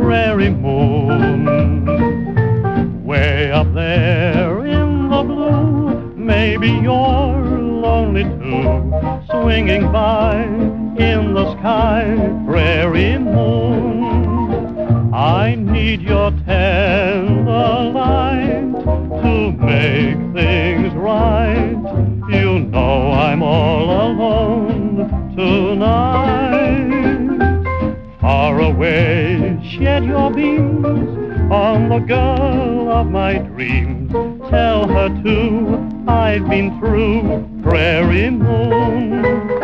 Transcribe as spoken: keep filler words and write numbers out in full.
prairie moon. Way up there in the blue, maybe you're lonely too, swinging by in the sky, prairie moon. I need your tender light to make things right. You know I'm all alone tonight. Far away, shed your beams on the girl of my dreams. Tell her too, I've been through, prairie moon.